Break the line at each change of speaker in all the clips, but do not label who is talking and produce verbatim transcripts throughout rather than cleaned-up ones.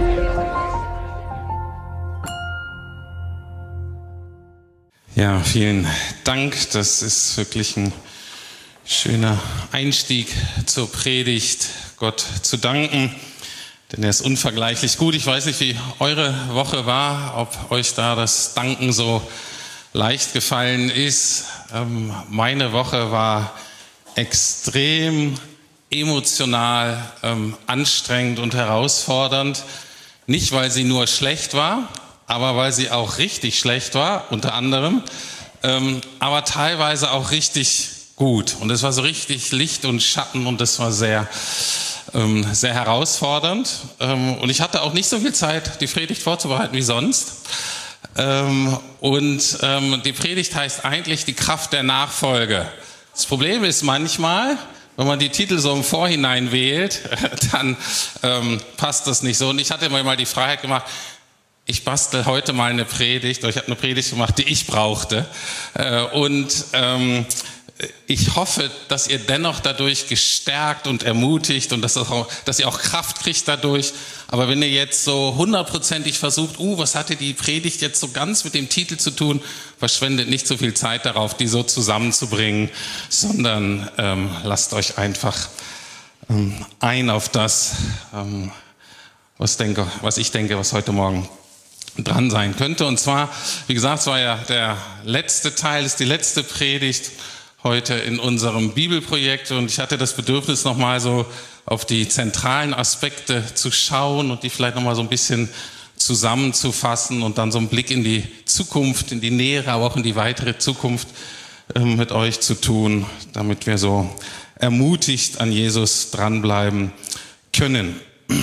Ja, vielen Dank. Das ist wirklich ein schöner Einstieg zur Predigt, Gott zu danken, denn er ist unvergleichlich gut. Ich weiß nicht, wie eure Woche war, ob euch da das Danken so leicht gefallen ist. Ähm, meine Woche war extrem emotional, ähm, anstrengend und herausfordernd. Nicht, weil sie nur schlecht war, aber weil sie auch richtig schlecht war, unter anderem, ähm, aber teilweise auch richtig gut. Und es war so richtig Licht und Schatten und das war sehr, ähm, sehr herausfordernd. Ähm, und ich hatte auch nicht so viel Zeit, die Predigt vorzubereiten wie sonst. Ähm, und ähm, die Predigt heißt eigentlich die Kraft der Nachfolge. Das Problem ist manchmal, wenn man die Titel so im Vorhinein wählt, dann ähm, passt das nicht so. Und ich hatte mir mal die Freiheit gemacht, ich bastel heute mal eine Predigt, oder ich habe eine Predigt gemacht, die ich brauchte. Äh, und ähm, ich hoffe, dass ihr dennoch dadurch gestärkt und ermutigt und dass, das auch, dass ihr auch Kraft kriegt dadurch. Aber wenn ihr jetzt so hundertprozentig versucht, uh, was hatte die Predigt jetzt so ganz mit dem Titel zu tun, verschwendet nicht so viel Zeit darauf, die so zusammenzubringen, sondern ähm, lasst euch einfach ähm, ein auf das, ähm, was, denke, was ich denke, was heute Morgen dran sein könnte. Und zwar, wie gesagt, es war ja der letzte Teil, ist die letzte Predigt heute in unserem Bibelprojekt und ich hatte das Bedürfnis, nochmal so auf die zentralen Aspekte zu schauen und die vielleicht nochmal so ein bisschen zusammenzufassen und dann so einen Blick in die Zukunft, in die nähere, aber auch in die weitere Zukunft äh, mit euch zu tun, damit wir so ermutigt an Jesus dranbleiben können.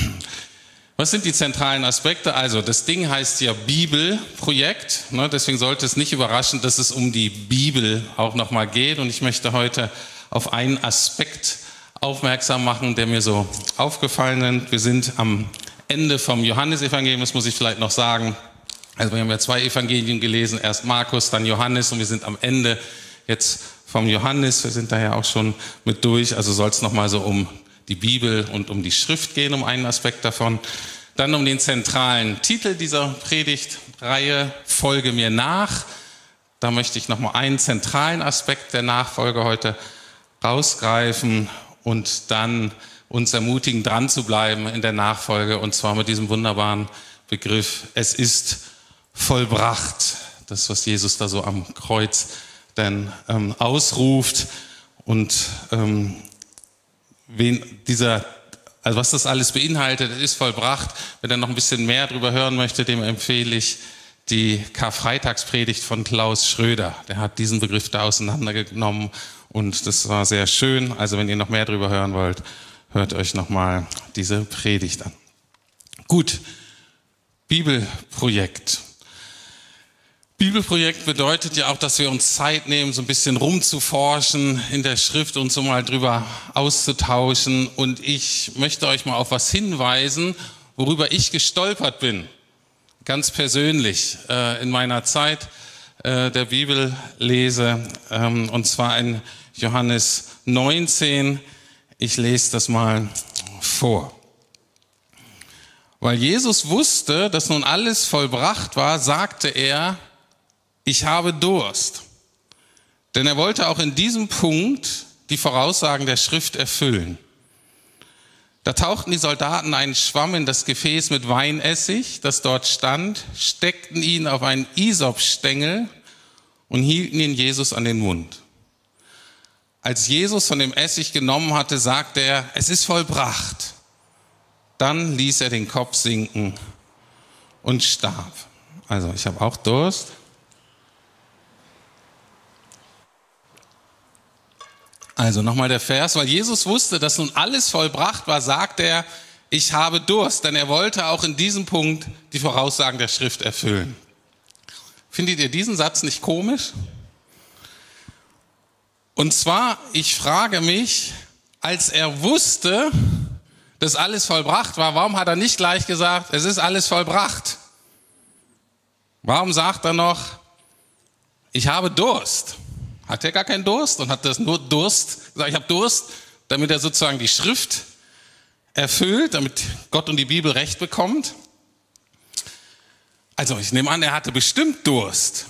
Was sind die zentralen Aspekte? Also das Ding heißt ja Bibelprojekt, ne? Deswegen sollte es nicht überraschen, dass es um die Bibel auch nochmal geht. Und ich möchte heute auf einen Aspekt aufmerksam machen, der mir so aufgefallen ist. Wir sind am Ende vom Johannesevangelium, das muss ich vielleicht noch sagen. Also wir haben ja zwei Evangelien gelesen, erst Markus, dann Johannes und wir sind am Ende jetzt vom Johannes. Wir sind daher auch schon mit durch, also soll es nochmal so um die Bibel und um die Schrift gehen, um einen Aspekt davon. Dann um den zentralen Titel dieser Predigtreihe, Folge mir nach. Da möchte ich nochmal einen zentralen Aspekt der Nachfolge heute rausgreifen und dann uns ermutigen, dran zu bleiben in der Nachfolge und zwar mit diesem wunderbaren Begriff, es ist vollbracht. Das, was Jesus da so am Kreuz dann ähm, ausruft und ähm, wen dieser, also was das alles beinhaltet, ist vollbracht. Wer dann noch ein bisschen mehr darüber hören möchte, dem empfehle ich die Karfreitagspredigt von Klaus Schröder. Der hat diesen Begriff da auseinandergenommen und das war sehr schön. Also wenn ihr noch mehr darüber hören wollt, hört euch nochmal diese Predigt an. Gut, Bibelprojekt. Bibelprojekt bedeutet ja auch, dass wir uns Zeit nehmen, so ein bisschen rumzuforschen in der Schrift und so mal drüber auszutauschen. Und ich möchte euch mal auf was hinweisen, worüber ich gestolpert bin, ganz persönlich äh, in meiner Zeit äh, der Bibellese, ähm, und zwar in Johannes neunzehn. Ich lese das mal vor. Weil Jesus wusste, dass nun alles vollbracht war, sagte er, ich habe Durst. Denn er wollte auch in diesem Punkt die Voraussagen der Schrift erfüllen. Da tauchten die Soldaten einen Schwamm in das Gefäß mit Weinessig, das dort stand, steckten ihn auf einen Isopstängel und hielten ihn Jesus an den Mund. Als Jesus von dem Essig genommen hatte, sagte er, es ist vollbracht. Dann ließ er den Kopf sinken und starb. Also ich habe auch Durst. Also nochmal der Vers, weil Jesus wusste, dass nun alles vollbracht war, sagte er, ich habe Durst, denn er wollte auch in diesem Punkt die Voraussagen der Schrift erfüllen. Findet ihr diesen Satz nicht komisch? Und zwar, ich frage mich, als er wusste, dass alles vollbracht war, warum hat er nicht gleich gesagt, es ist alles vollbracht? Warum sagt er noch, ich habe Durst? Hat er gar keinen Durst und hat das nur Durst gesagt, ich habe Durst, damit er sozusagen die Schrift erfüllt, damit Gott und die Bibel Recht bekommt? Also ich nehme an, er hatte bestimmt Durst.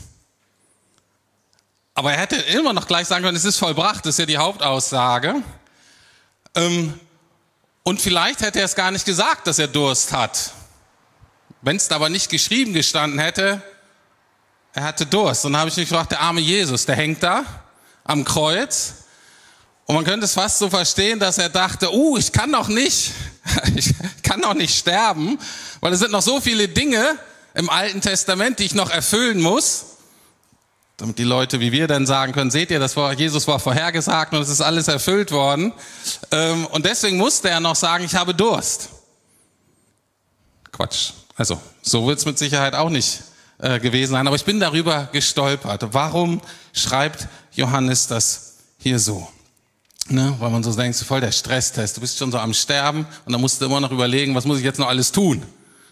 Aber er hätte immer noch gleich sagen können, es ist vollbracht, das ist ja die Hauptaussage. Ähm, und vielleicht hätte er es gar nicht gesagt, dass er Durst hat. Wenn es aber nicht geschrieben gestanden hätte, er hatte Durst. Und dann habe ich mich gefragt, der arme Jesus, der hängt da am Kreuz. Und man könnte es fast so verstehen, dass er dachte, uh, ich kann doch nicht, ich kann doch nicht sterben, weil es sind noch so viele Dinge im Alten Testament, die ich noch erfüllen muss. Damit die Leute wie wir dann sagen können, seht ihr, das war, Jesus war vorhergesagt und es ist alles erfüllt worden. Und deswegen musste er noch sagen, ich habe Durst. Quatsch. Also, so wird es mit Sicherheit auch nicht äh, gewesen sein. Aber ich bin darüber gestolpert. Warum schreibt Johannes das hier so? Ne? Weil man so denkt, so voll der Stresstest. Du bist schon so am Sterben und dann musst du immer noch überlegen, was muss ich jetzt noch alles tun?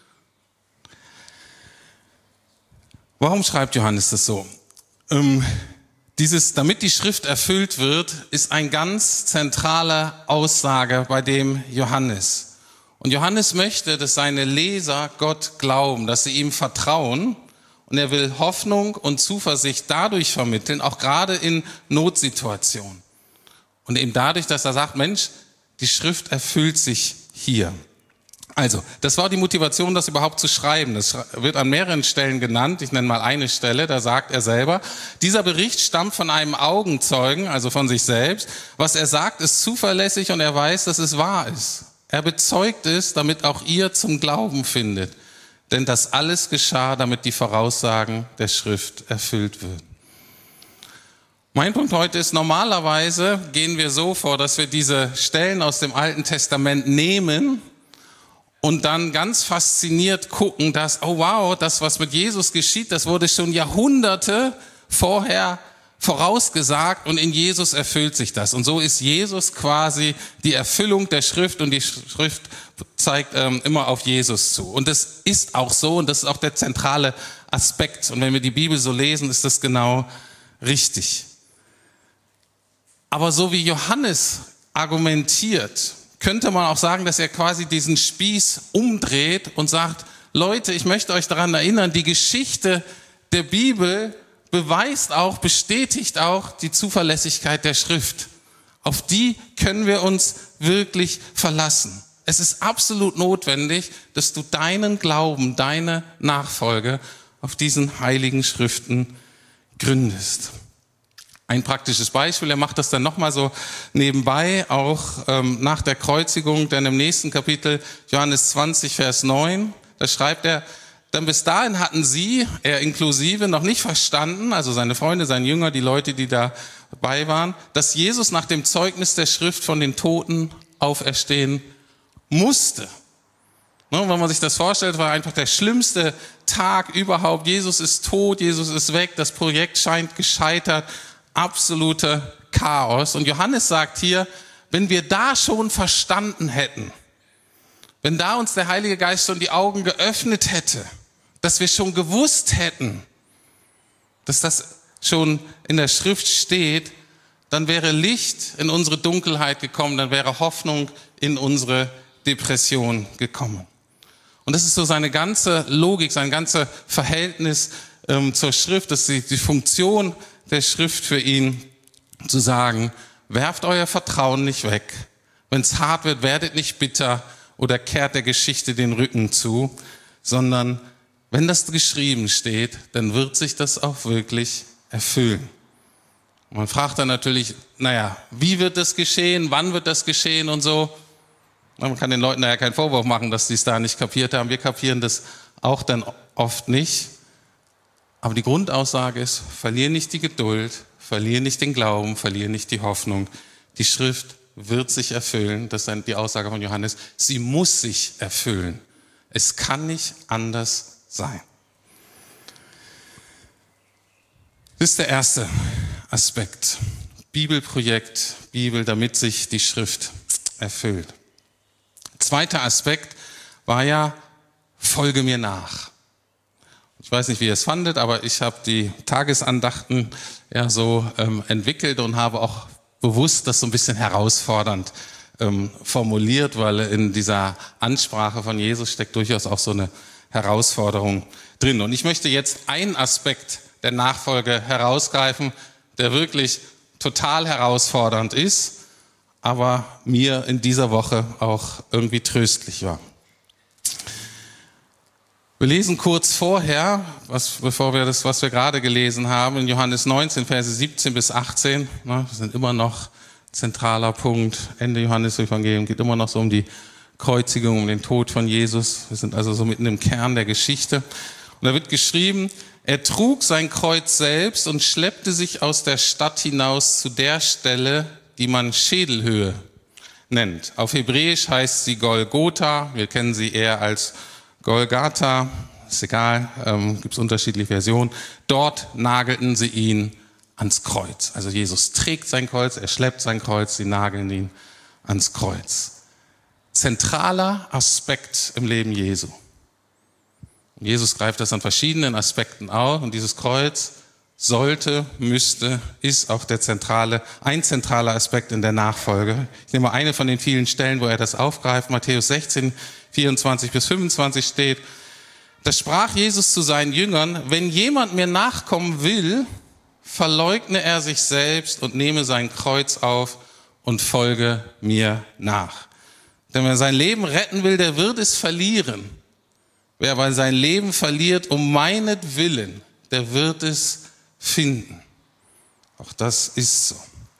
Warum schreibt Johannes das so? Ähm, dieses, damit die Schrift erfüllt wird, ist eine ganz zentrale Aussage bei dem Johannes. Und Johannes möchte, dass seine Leser Gott glauben, dass sie ihm vertrauen. Und er will Hoffnung und Zuversicht dadurch vermitteln, auch gerade in Notsituationen. Und eben dadurch, dass er sagt, Mensch, die Schrift erfüllt sich hier. Also, das war die Motivation, das überhaupt zu schreiben. Das wird an mehreren Stellen genannt. Ich nenne mal eine Stelle, da sagt er selber, dieser Bericht stammt von einem Augenzeugen, also von sich selbst. Was er sagt, ist zuverlässig und er weiß, dass es wahr ist. Er bezeugt es, damit auch ihr zum Glauben findet. Denn das alles geschah, damit die Voraussagen der Schrift erfüllt würden. Mein Punkt heute ist, normalerweise gehen wir so vor, dass wir diese Stellen aus dem Alten Testament nehmen und dann ganz fasziniert gucken, dass, oh wow, das, was mit Jesus geschieht, das wurde schon Jahrhunderte vorher vorausgesagt und in Jesus erfüllt sich das. Und so ist Jesus quasi die Erfüllung der Schrift und die Schrift zeigt ähm, immer auf Jesus zu. Und das ist auch so und das ist auch der zentrale Aspekt. Und wenn wir die Bibel so lesen, ist das genau richtig. Aber so wie Johannes argumentiert, könnte man auch sagen, dass er quasi diesen Spieß umdreht und sagt, Leute, ich möchte euch daran erinnern, die Geschichte der Bibel beweist auch, bestätigt auch die Zuverlässigkeit der Schrift. Auf die können wir uns wirklich verlassen. Es ist absolut notwendig, dass du deinen Glauben, deine Nachfolge auf diesen heiligen Schriften gründest. Ein praktisches Beispiel, er macht das dann nochmal so nebenbei, auch ähm, nach der Kreuzigung, denn im nächsten Kapitel, Johannes zwanzig, Vers neun, da schreibt er, denn bis dahin hatten sie, er inklusive, noch nicht verstanden, also seine Freunde, seine Jünger, die Leute, die dabei waren, dass Jesus nach dem Zeugnis der Schrift von den Toten auferstehen musste. Ne, wenn man sich das vorstellt, war einfach der schlimmste Tag überhaupt. Jesus ist tot, Jesus ist weg, das Projekt scheint gescheitert, absolute Chaos. Und Johannes sagt hier, wenn wir da schon verstanden hätten, wenn da uns der Heilige Geist schon die Augen geöffnet hätte, dass wir schon gewusst hätten, dass das schon in der Schrift steht, dann wäre Licht in unsere Dunkelheit gekommen, dann wäre Hoffnung in unsere Depression gekommen. Und das ist so seine ganze Logik, sein ganzes Verhältnis ähm, zur Schrift, das ist die, die Funktion der Schrift für ihn, zu sagen, werft euer Vertrauen nicht weg. Wenn es hart wird, werdet nicht bitter oder kehrt der Geschichte den Rücken zu, sondern wenn das geschrieben steht, dann wird sich das auch wirklich erfüllen. Und man fragt dann natürlich, naja, wie wird das geschehen, wann wird das geschehen und so. Man kann den Leuten daher keinen Vorwurf machen, dass sie es da nicht kapiert haben. Wir kapieren das auch dann oft nicht. Aber die Grundaussage ist, verlier nicht die Geduld, verlier nicht den Glauben, verlier nicht die Hoffnung. Die Schrift wird sich erfüllen, das ist die Aussage von Johannes, sie muss sich erfüllen. Es kann nicht anders sein. Das ist der erste Aspekt. Bibelprojekt, Bibel, damit sich die Schrift erfüllt. Zweiter Aspekt war ja, folge mir nach. Ich weiß nicht, wie ihr es fandet, aber ich habe die Tagesandachten ja so ähm, entwickelt und habe auch bewusst das so ein bisschen herausfordernd ähm, formuliert, weil in dieser Ansprache von Jesus steckt durchaus auch so eine Herausforderung drin. Und ich möchte jetzt einen Aspekt der Nachfolge herausgreifen, der wirklich total herausfordernd ist, aber mir in dieser Woche auch irgendwie tröstlich war. Wir lesen kurz vorher, was, bevor wir das, was wir gerade gelesen haben, in Johannes neunzehn, Verse siebzehn bis achtzehn, ne, das sind immer noch zentraler Punkt, Ende Johannes-Evangelium, geht immer noch so um die Kreuzigung, um den Tod von Jesus. Wir sind also so mitten im Kern der Geschichte. Und da wird geschrieben, er trug sein Kreuz selbst und schleppte sich aus der Stadt hinaus zu der Stelle, die man Schädelhöhe nennt. Auf Hebräisch heißt sie Golgotha, wir kennen sie eher als Golgatha, ist egal, ähm, gibt es unterschiedliche Versionen. Dort nagelten sie ihn ans Kreuz. Also Jesus trägt sein Kreuz, er schleppt sein Kreuz, sie nageln ihn ans Kreuz. Zentraler Aspekt im Leben Jesu. Jesus greift das an verschiedenen Aspekten auf und dieses Kreuz sollte, müsste, ist auch der zentrale, ein zentraler Aspekt in der Nachfolge. Ich nehme mal eine von den vielen Stellen, wo er das aufgreift. Matthäus sechzehn, vierundzwanzig bis fünfundzwanzig steht, da sprach Jesus zu seinen Jüngern, wenn jemand mir nachkommen will, verleugne er sich selbst und nehme sein Kreuz auf und folge mir nach. Denn wer sein Leben retten will, der wird es verlieren. Wer aber sein Leben verliert um meinetwillen, der wird es finden. Auch das ist so.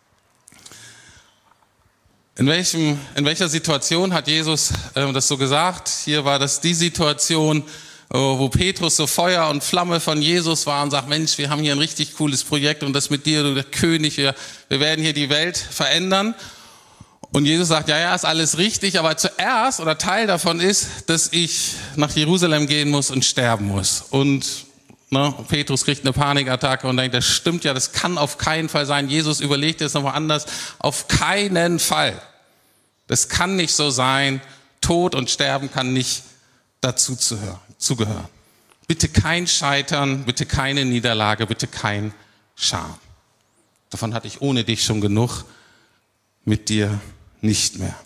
In, welchem, in welcher Situation hat Jesus äh, das so gesagt? Hier war das die Situation, wo Petrus so Feuer und Flamme von Jesus war und sagt, Mensch, wir haben hier ein richtig cooles Projekt und das mit dir, du der König, wir, wir werden hier die Welt verändern. Und Jesus sagt, ja, ja, ist alles richtig, aber zuerst oder Teil davon ist, dass ich nach Jerusalem gehen muss und sterben muss. Und ne, Petrus kriegt eine Panikattacke und denkt, das stimmt ja, das kann auf keinen Fall sein. Jesus überlegt jetzt nochmal anders, auf keinen Fall. Das kann nicht so sein. Tod und Sterben kann nicht dazu zugehören. Bitte kein Scheitern, bitte keine Niederlage, bitte kein Scham. Davon hatte ich ohne dich schon genug, mit dir nicht mehr.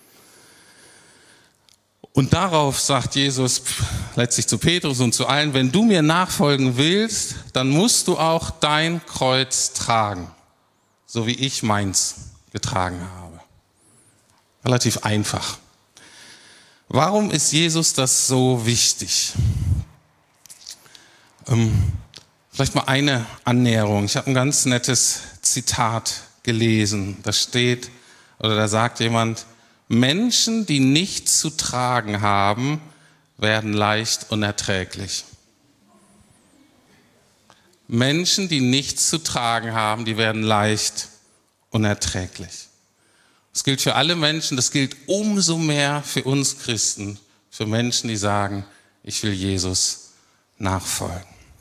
Und darauf sagt Jesus letztlich zu Petrus und zu allen, wenn du mir nachfolgen willst, dann musst du auch dein Kreuz tragen, so wie ich meins getragen habe. Relativ einfach. Warum ist Jesus das so wichtig? Ähm, vielleicht mal eine Annäherung. Ich habe ein ganz nettes Zitat gelesen. Da steht, oder da sagt jemand, Menschen, die nichts zu tragen haben, werden leicht unerträglich. Menschen, die nichts zu tragen haben, die werden leicht unerträglich. Das gilt für alle Menschen, das gilt umso mehr für uns Christen, für Menschen, die sagen, ich will Jesus nachfolgen.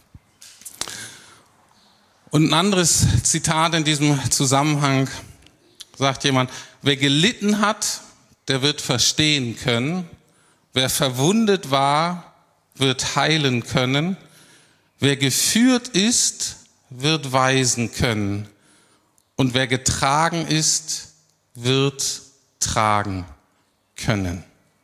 Und ein anderes Zitat in diesem Zusammenhang sagt jemand, wer gelitten hat, der wird verstehen können. Wer verwundet war, wird heilen können. Wer geführt ist, wird weisen können. Und wer getragen ist, wird tragen können.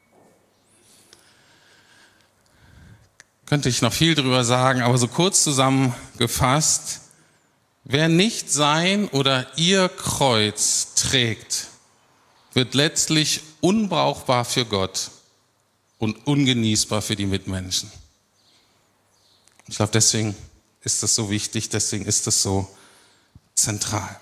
Könnte ich noch viel drüber sagen, aber so kurz zusammengefasst, wer nicht sein oder ihr Kreuz trägt, wird letztlich unbrauchbar für Gott und ungenießbar für die Mitmenschen. Ich glaube, deswegen ist das so wichtig, deswegen ist das so zentral.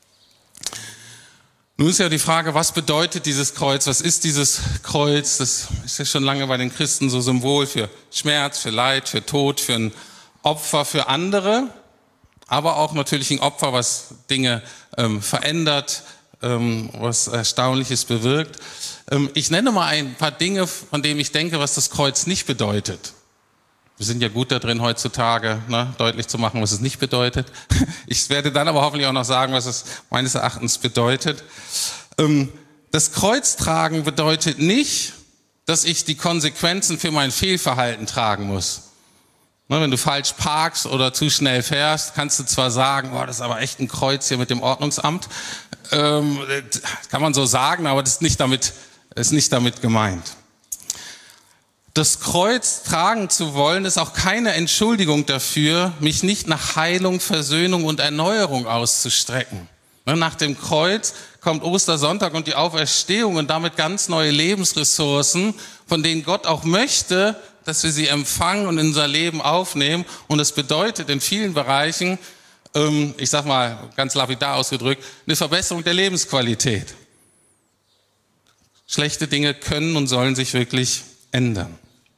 Nun ist ja die Frage, was bedeutet dieses Kreuz? Was ist dieses Kreuz? Das ist ja schon lange bei den Christen so Symbol für Schmerz, für Leid, für Tod, für ein Opfer für andere, aber auch natürlich ein Opfer, was Dinge ähm, verändert, ähm, was Erstaunliches bewirkt. Ähm, ich nenne mal ein paar Dinge, von denen ich denke, was das Kreuz nicht bedeutet. Wir sind ja gut da drin heutzutage, ne, deutlich zu machen, was es nicht bedeutet. Ich werde dann aber hoffentlich auch noch sagen, was es meines Erachtens bedeutet. Ähm, das Kreuztragen bedeutet nicht, dass ich die Konsequenzen für mein Fehlverhalten tragen muss. Ne, wenn du falsch parkst oder zu schnell fährst, kannst du zwar sagen, oh, das ist aber echt ein Kreuz hier mit dem Ordnungsamt. Ähm, kann man so sagen, aber das ist nicht damit, ist nicht damit gemeint. Das Kreuz tragen zu wollen, ist auch keine Entschuldigung dafür, mich nicht nach Heilung, Versöhnung und Erneuerung auszustrecken. Nach dem Kreuz kommt Ostersonntag und die Auferstehung und damit ganz neue Lebensressourcen, von denen Gott auch möchte, dass wir sie empfangen und in unser Leben aufnehmen. Und das bedeutet in vielen Bereichen, ich sag mal ganz lapidar ausgedrückt, eine Verbesserung der Lebensqualität. Schlechte Dinge können und sollen sich wirklich ändern.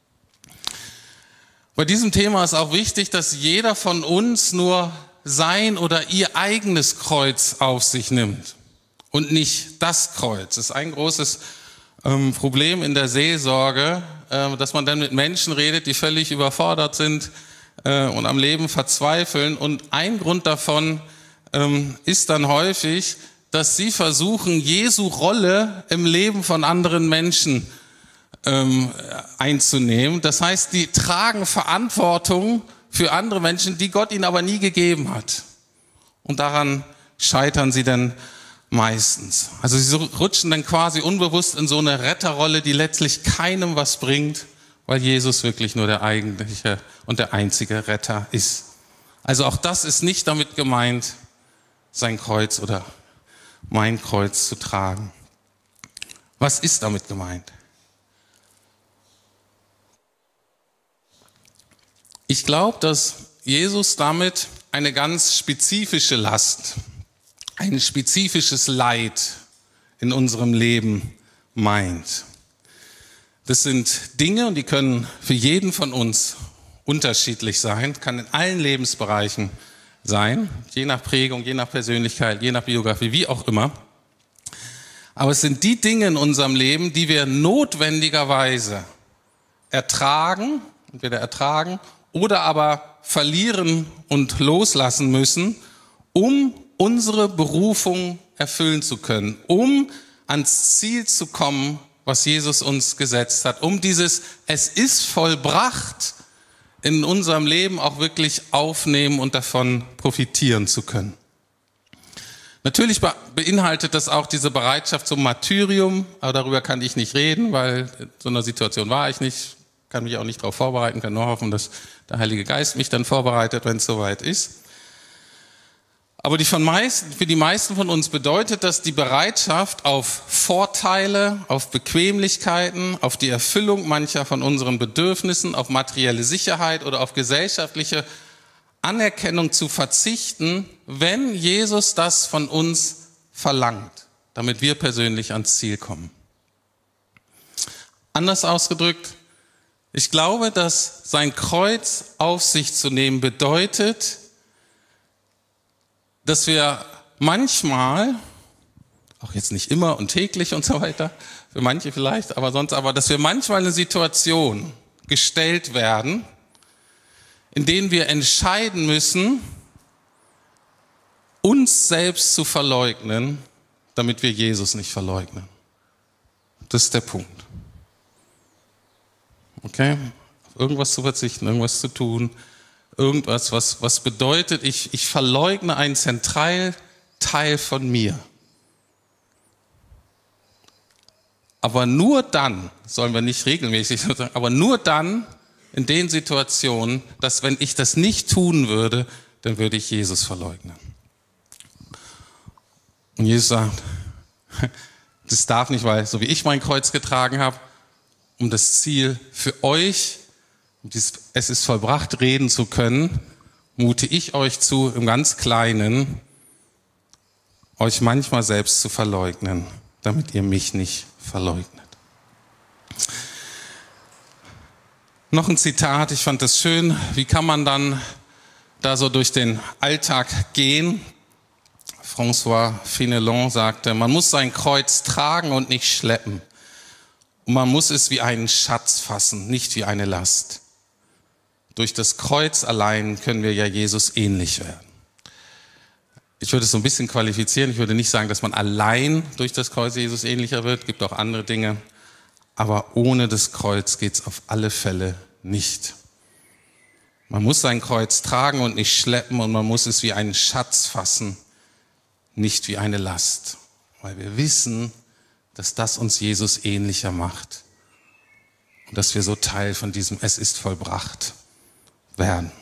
Bei diesem Thema ist auch wichtig, dass jeder von uns nur sein oder ihr eigenes Kreuz auf sich nimmt und nicht das Kreuz. Das ist ein großes ähm, Problem in der Seelsorge, äh, dass man dann mit Menschen redet, die völlig überfordert sind äh, und am Leben verzweifeln. Und ein Grund davon ähm, ist dann häufig, dass sie versuchen, Jesu Rolle im Leben von anderen Menschen ähm, einzunehmen. Das heißt, die tragen Verantwortung für andere Menschen, die Gott ihnen aber nie gegeben hat. Und daran scheitern sie dann meistens. Also sie rutschen dann quasi unbewusst in so eine Retterrolle, die letztlich keinem was bringt, weil Jesus wirklich nur der eigentliche und der einzige Retter ist. Also auch das ist nicht damit gemeint, sein Kreuz oder mein Kreuz zu tragen. Was ist damit gemeint? Ich glaube, dass Jesus damit eine ganz spezifische Last, ein spezifisches Leid in unserem Leben meint. Das sind Dinge, und die können für jeden von uns unterschiedlich sein, kann in allen Lebensbereichen sein, je nach Prägung, je nach Persönlichkeit, je nach Biografie, wie auch immer. Aber es sind die Dinge in unserem Leben, die wir notwendigerweise ertragen, entweder ertragen oder aber verlieren und loslassen müssen, um unsere Berufung erfüllen zu können, um ans Ziel zu kommen, was Jesus uns gesetzt hat, um dieses Es ist vollbracht in unserem Leben auch wirklich aufnehmen und davon profitieren zu können. Natürlich beinhaltet das auch diese Bereitschaft zum Martyrium, aber darüber kann ich nicht reden, weil in so einer Situation war ich nicht, kann mich auch nicht darauf vorbereiten, kann nur hoffen, dass der Heilige Geist mich dann vorbereitet, wenn es soweit ist. Aber die von meisten, für die meisten von uns bedeutet das die Bereitschaft auf Vorteile, auf Bequemlichkeiten, auf die Erfüllung mancher von unseren Bedürfnissen, auf materielle Sicherheit oder auf gesellschaftliche Anerkennung zu verzichten, wenn Jesus das von uns verlangt, damit wir persönlich ans Ziel kommen. Anders ausgedrückt, ich glaube, dass sein Kreuz auf sich zu nehmen bedeutet, dass wir manchmal, auch jetzt nicht immer und täglich und so weiter, für manche vielleicht, aber sonst, aber dass wir manchmal in eine Situation gestellt werden, in denen wir entscheiden müssen, uns selbst zu verleugnen, damit wir Jesus nicht verleugnen. Das ist der Punkt. Okay? Auf irgendwas zu verzichten, irgendwas zu tun, irgendwas, was, was bedeutet, ich, ich verleugne einen zentralen Teil von mir. Aber nur dann, sollen wir nicht regelmäßig sagen, aber nur dann in den Situationen, dass wenn ich das nicht tun würde, dann würde ich Jesus verleugnen. Und Jesus sagt, das darf nicht, weil so wie ich mein Kreuz getragen habe, um das Ziel für euch, um dieses Es ist vollbracht reden zu können, mute ich euch zu, im ganz Kleinen, euch manchmal selbst zu verleugnen, damit ihr mich nicht verleugnet. Noch ein Zitat, ich fand das schön. Wie kann man dann da so durch den Alltag gehen? François Fénelon sagte, man muss sein Kreuz tragen und nicht schleppen. Und man muss es wie einen Schatz fassen, nicht wie eine Last. Durch das Kreuz allein können wir ja Jesus ähnlich werden. Ich würde es so ein bisschen qualifizieren. Ich würde nicht sagen, dass man allein durch das Kreuz Jesus ähnlicher wird. Es gibt auch andere Dinge. Aber ohne das Kreuz geht es auf alle Fälle nicht. Man muss sein Kreuz tragen und nicht schleppen und man muss es wie einen Schatz fassen, nicht wie eine Last, weil wir wissen, dass das uns Jesus ähnlicher macht und dass wir so Teil von diesem Es ist vollbracht werden.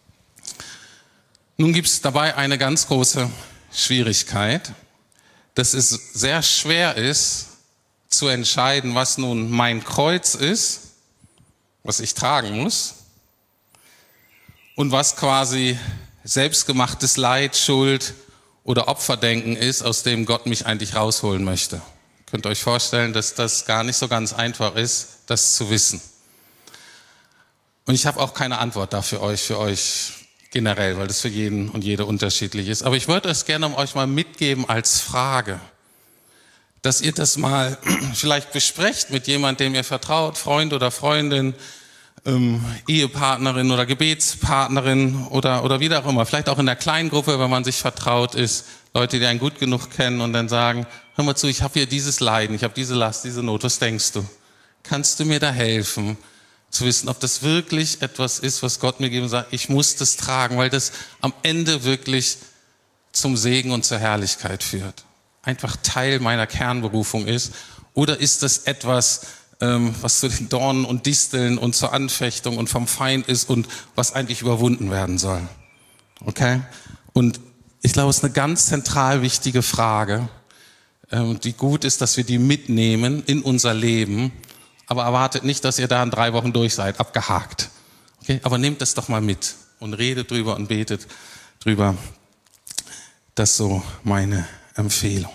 Nun gibt es dabei eine ganz große Schwierigkeit, dass es sehr schwer ist, zu entscheiden, was nun mein Kreuz ist, was ich tragen muss, und was quasi selbstgemachtes Leid, Schuld oder Opferdenken ist, aus dem Gott mich eigentlich rausholen möchte. Könnt ihr euch vorstellen, dass das gar nicht so ganz einfach ist, das zu wissen. Und ich habe auch keine Antwort da für euch, für euch generell, weil das für jeden und jede unterschiedlich ist. Aber ich würde es gerne euch mal mitgeben als Frage, dass ihr das mal vielleicht besprecht mit jemandem, dem ihr vertraut, Freund oder Freundin, ähm, Ehepartnerin oder Gebetspartnerin oder, oder wie auch immer. Vielleicht auch in der Kleingruppe, wenn man sich vertraut ist, Leute, die einen gut genug kennen und dann sagen, hör mal zu, ich habe hier dieses Leiden, ich habe diese Last, diese Not, was denkst du? Kannst du mir da helfen, zu wissen, ob das wirklich etwas ist, was Gott mir gibt und sagt, ich muss das tragen, weil das am Ende wirklich zum Segen und zur Herrlichkeit führt. Einfach Teil meiner Kernberufung ist? Oder ist das etwas, ähm, was zu den Dornen und Disteln und zur Anfechtung und vom Feind ist und was eigentlich überwunden werden soll? Okay? Und ich glaube, es ist eine ganz zentral wichtige Frage, ähm, die gut ist, dass wir die mitnehmen in unser Leben, aber erwartet nicht, dass ihr da in drei Wochen durch seid, abgehakt. Okay? Aber nehmt das doch mal mit und redet drüber und betet drüber. Das ist so meine Empfehlung.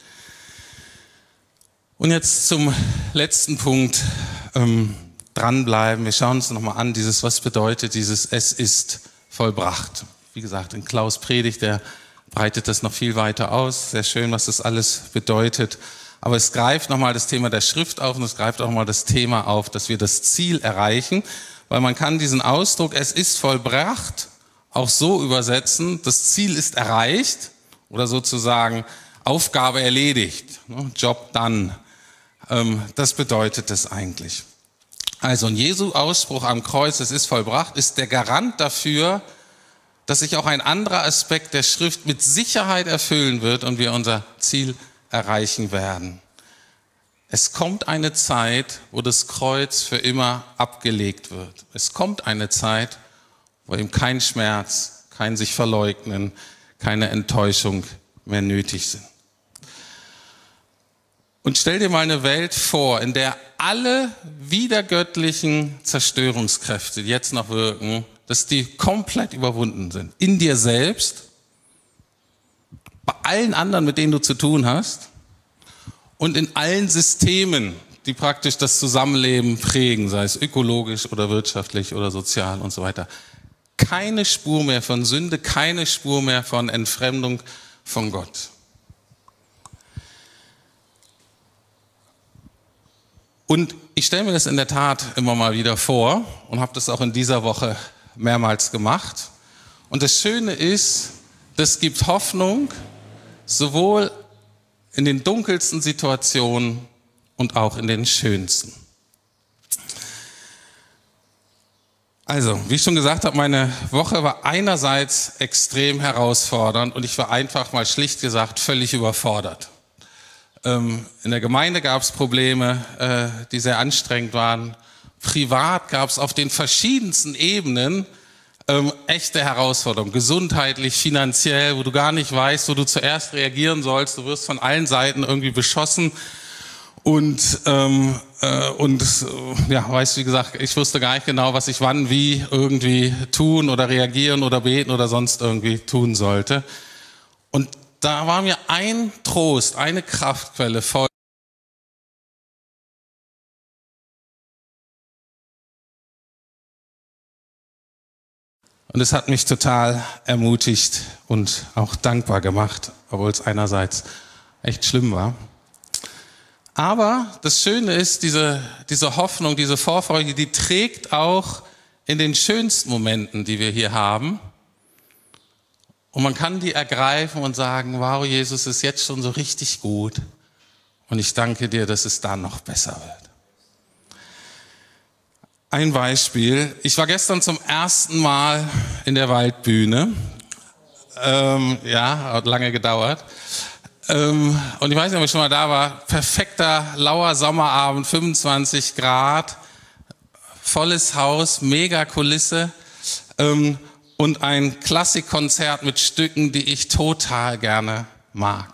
Und jetzt zum letzten Punkt, ähm, dranbleiben. Wir schauen uns nochmal an, dieses, was bedeutet dieses Es ist vollbracht. Wie gesagt, in Klaus' Predigt, der breitet das noch viel weiter aus. Sehr schön, was das alles bedeutet. Aber es greift nochmal das Thema der Schrift auf und es greift auch nochmal das Thema auf, dass wir das Ziel erreichen. Weil man kann diesen Ausdruck, es ist vollbracht, auch so übersetzen, das Ziel ist erreicht oder sozusagen Aufgabe erledigt, Job done. Das bedeutet das eigentlich. Also ein Jesu Ausspruch am Kreuz, es ist vollbracht, ist der Garant dafür, dass sich auch ein anderer Aspekt der Schrift mit Sicherheit erfüllen wird und wir unser Ziel erreichen werden. Es kommt eine Zeit, wo das Kreuz für immer abgelegt wird. Es kommt eine Zeit, wo eben kein Schmerz, kein sich verleugnen, keine Enttäuschung mehr nötig sind. Und stell dir mal eine Welt vor, in der alle widergöttlichen Zerstörungskräfte, die jetzt noch wirken, dass die komplett überwunden sind. In dir selbst, bei allen anderen, mit denen du zu tun hast und in allen Systemen, die praktisch das Zusammenleben prägen, sei es ökologisch oder wirtschaftlich oder sozial und so weiter. Keine Spur mehr von Sünde, keine Spur mehr von Entfremdung von Gott. Und ich stelle mir das in der Tat immer mal wieder vor und habe das auch in dieser Woche mehrmals gemacht. Und das Schöne ist, das gibt Hoffnung, sowohl in den dunkelsten Situationen und auch in den schönsten. Also, wie ich schon gesagt habe, meine Woche war einerseits extrem herausfordernd und ich war einfach mal schlicht gesagt völlig überfordert. Ähm, in der Gemeinde gab es Probleme, äh, die sehr anstrengend waren. Privat gab es auf den verschiedensten Ebenen ähm, echte Herausforderungen, gesundheitlich, finanziell, wo du gar nicht weißt, wo du zuerst reagieren sollst. Du wirst von allen Seiten irgendwie beschossen und ähm, äh, und äh, ja, weißt wie gesagt, ich wusste gar nicht genau, was ich wann wie irgendwie tun oder reagieren oder beten oder sonst irgendwie tun sollte. Und da war mir ein Trost, eine Kraftquelle voll. Und es hat mich total ermutigt und auch dankbar gemacht, obwohl es einerseits echt schlimm war. Aber das Schöne ist, diese, diese Hoffnung, diese Vorfreude, die trägt auch in den schönsten Momenten, die wir hier haben. Und man kann die ergreifen und sagen, wow, Jesus ist jetzt schon so richtig gut. Und ich danke dir, dass es dann noch besser wird. Ein Beispiel. Ich war gestern zum ersten Mal in der Waldbühne. Ähm, ja, hat lange gedauert. Ähm, und ich weiß nicht, ob ich schon mal da war. Perfekter, lauer Sommerabend, fünfundzwanzig Grad, volles Haus, mega Kulisse ähm, und ein Klassikkonzert mit Stücken, die ich total gerne mag.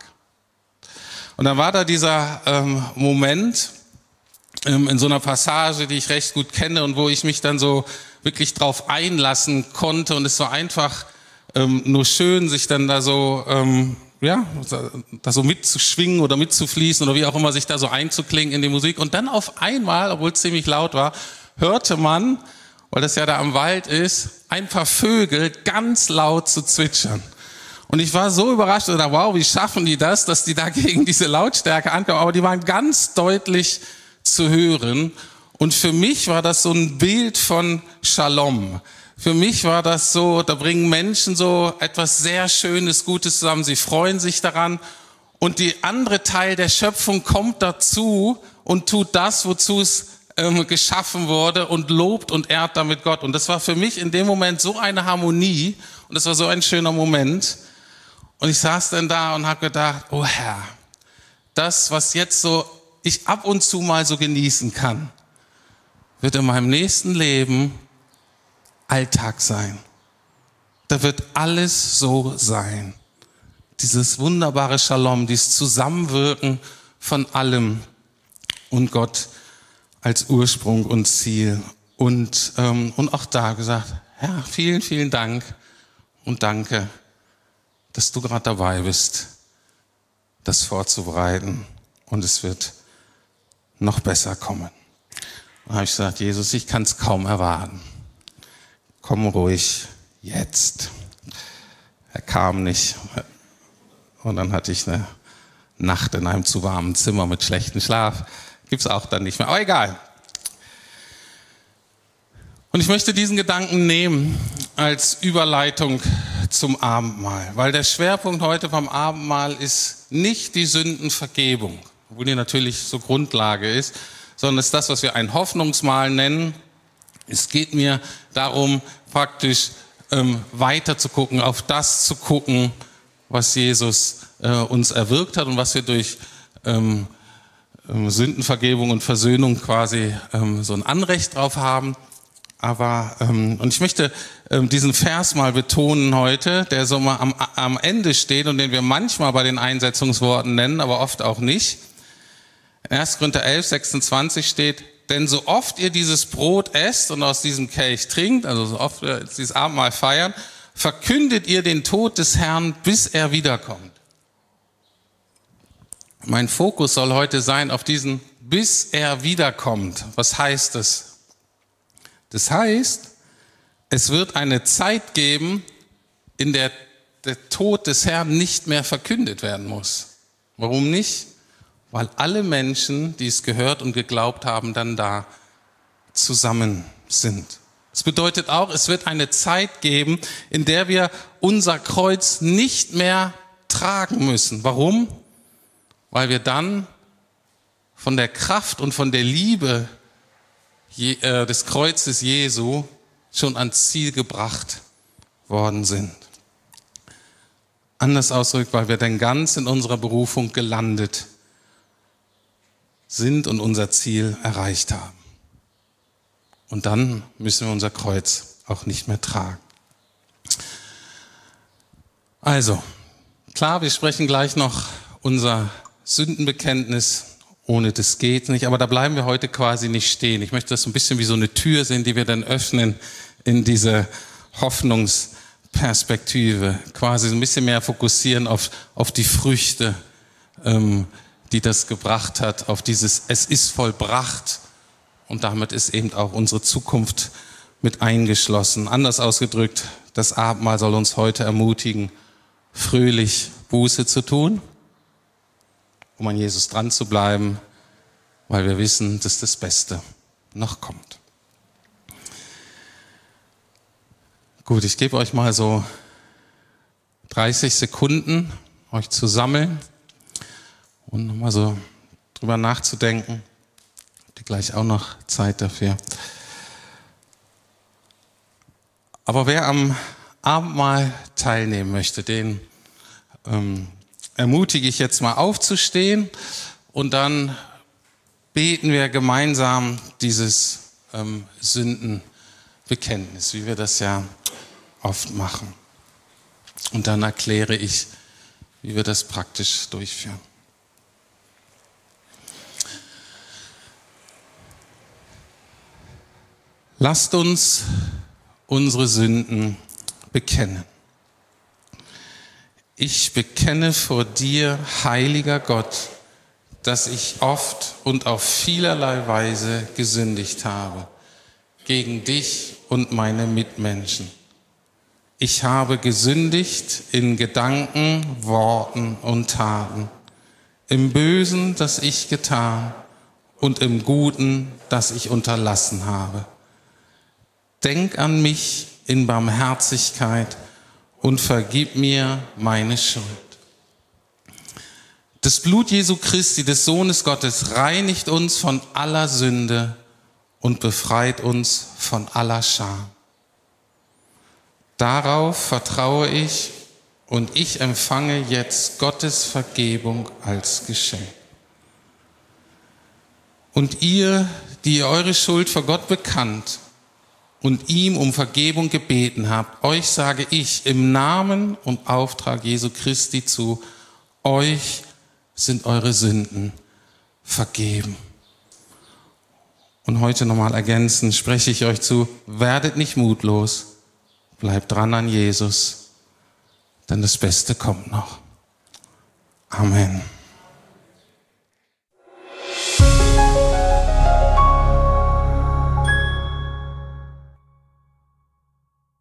Und dann war da dieser ähm, Moment ähm, in so einer Passage, die ich recht gut kenne und wo ich mich dann so wirklich drauf einlassen konnte. Und es war einfach ähm, nur schön, sich dann da so, ähm, ja, da so mitzuschwingen oder mitzufließen oder wie auch immer, sich da so einzuklingen in die Musik. Und dann auf einmal, obwohl es ziemlich laut war, hörte man, weil das ja da am Wald ist, ein paar Vögel ganz laut zu zwitschern. Und ich war so überrascht und dachte, wow, wie schaffen die das, dass die da gegen diese Lautstärke ankommen? Aber die waren ganz deutlich zu hören. Und für mich war das so ein Bild von Shalom. Für mich war das so, da bringen Menschen so etwas sehr Schönes, Gutes zusammen. Sie freuen sich daran. Und die andere Teil der Schöpfung kommt dazu und tut das, wozu es ähm, geschaffen wurde und lobt und ehrt damit Gott. Und das war für mich in dem Moment so eine Harmonie und das war so ein schöner Moment. Und ich saß dann da und habe gedacht, oh Herr, das, was jetzt so ich ab und zu mal so genießen kann, wird in meinem nächsten Leben Alltag sein. Da wird alles so sein. Dieses wunderbare Shalom, dieses Zusammenwirken von allem und Gott als Ursprung und Ziel. Und, ähm, und auch da gesagt, Herr, vielen, vielen Dank und danke, dass du gerade dabei bist, das vorzubereiten und es wird noch besser kommen. Dann habe ich gesagt, Jesus, ich kann es kaum erwarten. Komm ruhig jetzt. Er kam nicht und dann hatte ich eine Nacht in einem zu warmen Zimmer mit schlechtem Schlaf. Gibt's auch dann nicht mehr, aber egal. Und ich möchte diesen Gedanken nehmen als Überleitung zum Abendmahl, weil der Schwerpunkt heute vom Abendmahl ist nicht die Sündenvergebung, obwohl die natürlich so Grundlage ist, sondern es ist das, was wir ein Hoffnungsmahl nennen. Es geht mir darum, praktisch ähm, weiter zu gucken, auf das zu gucken, was Jesus äh, uns erwirkt hat und was wir durch ähm, ähm, Sündenvergebung und Versöhnung quasi ähm, so ein Anrecht drauf haben. Aber ähm, und ich möchte ähm, diesen Vers mal betonen heute, der so mal am, am Ende steht und den wir manchmal bei den Einsetzungsworten nennen, aber oft auch nicht. In erster Korinther elf, sechsundzwanzig steht, denn so oft ihr dieses Brot esst und aus diesem Kelch trinkt, also so oft wir dieses Abendmahl feiern, verkündet ihr den Tod des Herrn, bis er wiederkommt. Mein Fokus soll heute sein auf diesen, bis er wiederkommt. Was heißt das? Das heißt, es wird eine Zeit geben, in der der Tod des Herrn nicht mehr verkündet werden muss. Warum nicht? Weil alle Menschen, die es gehört und geglaubt haben, dann da zusammen sind. Das bedeutet auch, es wird eine Zeit geben, in der wir unser Kreuz nicht mehr tragen müssen. Warum? Weil wir dann von der Kraft und von der Liebe des Kreuzes Jesu schon ans Ziel gebracht worden sind. Anders ausgedrückt, weil wir dann ganz in unserer Berufung gelandet sind und unser Ziel erreicht haben. Und dann müssen wir unser Kreuz auch nicht mehr tragen. Also, klar, wir sprechen gleich noch unser Sündenbekenntnis. Ohne das geht nicht, aber da bleiben wir heute quasi nicht stehen. Ich möchte das so ein bisschen wie so eine Tür sehen, die wir dann öffnen in diese Hoffnungsperspektive. Quasi so ein bisschen mehr fokussieren auf, auf die Früchte, ähm, die das gebracht hat, auf dieses Es ist vollbracht. Und damit ist eben auch unsere Zukunft mit eingeschlossen. Anders ausgedrückt, das Abendmahl soll uns heute ermutigen, fröhlich Buße zu tun, um an Jesus dran zu bleiben, weil wir wissen, dass das Beste noch kommt. Gut, ich gebe euch mal so dreißig Sekunden, euch zu sammeln und nochmal so drüber nachzudenken. Habt ihr gleich auch noch Zeit dafür. Aber wer am Abendmahl teilnehmen möchte, den ähm, ermutige ich jetzt mal aufzustehen und dann beten wir gemeinsam dieses ähm, Sündenbekenntnis, wie wir das ja oft machen. Und dann erkläre ich, wie wir das praktisch durchführen. Lasst uns unsere Sünden bekennen. Ich bekenne vor dir, heiliger Gott, dass ich oft und auf vielerlei Weise gesündigt habe, gegen dich und meine Mitmenschen. Ich habe gesündigt in Gedanken, Worten und Taten, im Bösen, das ich getan, und im Guten, das ich unterlassen habe. Denk an mich in Barmherzigkeit und vergib mir meine Schuld. Das Blut Jesu Christi, des Sohnes Gottes, reinigt uns von aller Sünde und befreit uns von aller Scham. Darauf vertraue ich und ich empfange jetzt Gottes Vergebung als Geschenk. Und ihr, die ihr eure Schuld vor Gott bekannt und ihm um Vergebung gebeten habt, euch sage ich im Namen und Auftrag Jesu Christi zu, euch sind eure Sünden vergeben. Und heute nochmal ergänzend spreche ich euch zu, werdet nicht mutlos, bleibt dran an Jesus, denn das Beste kommt noch. Amen.